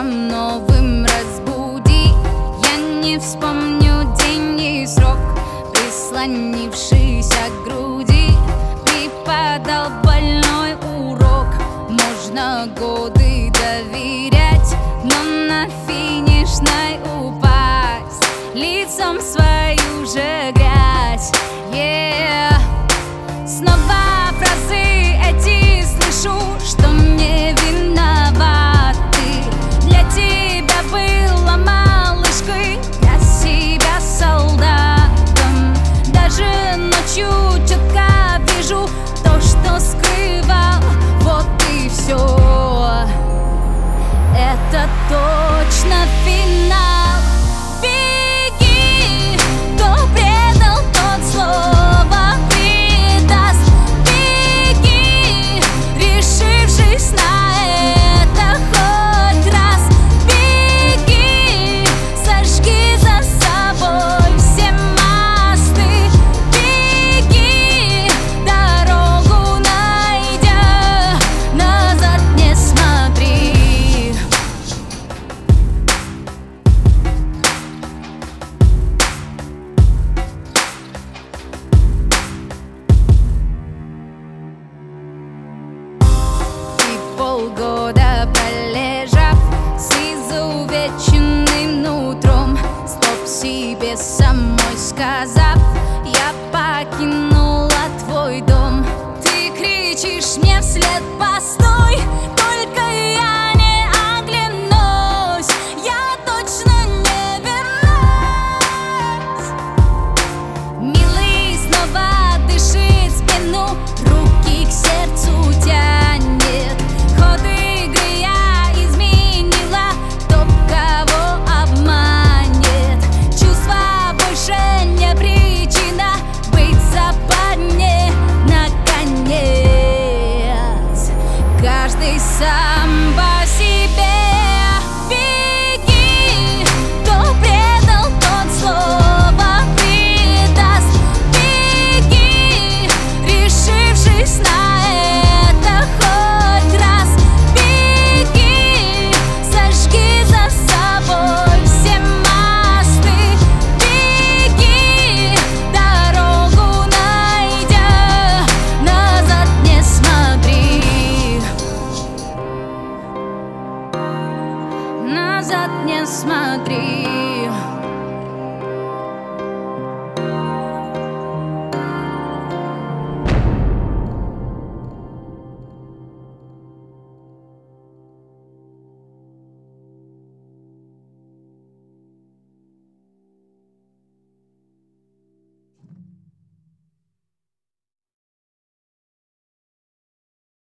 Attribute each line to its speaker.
Speaker 1: утром новым разбуди. Я не вспомню день и срок, прислонившийся к груди. Преподал больной урок. Можно годы доверять, но на финишной упасть лицом в свою же грязь. Снова фразы эти слышу, что мне виноват ты. Для тебя была малышкой, для себя солдатом. Даже ночью четко вижу то, что скрывал. Вот и все. Это точно финал. Беги, кто предал, тот слово предаст. Беги, решившись на это хоть раз. Беги, сожги за собой все мосты. Беги, дорогу найдя, назад не смотри. Полгода пролежав с изувеченным нутром, стоп себе самой сказав, я покинула твой дом. Ты кричишь мне вслед: постой, только я не оглянусь, я точно не вернусь. Милый снова дышит в спину, руки к сердцу тянет. Ход игры я изменила, кто кого обманет. Чувства больше не причина быть в западне. Наконец, каждый сам по себе. Беги, кто предал, тот слово предаст. Беги, решившись на это хоть раз. Беги, сожги за собой все мосты. Беги, дорогу найдя, назад не смотри. Назад не смотри.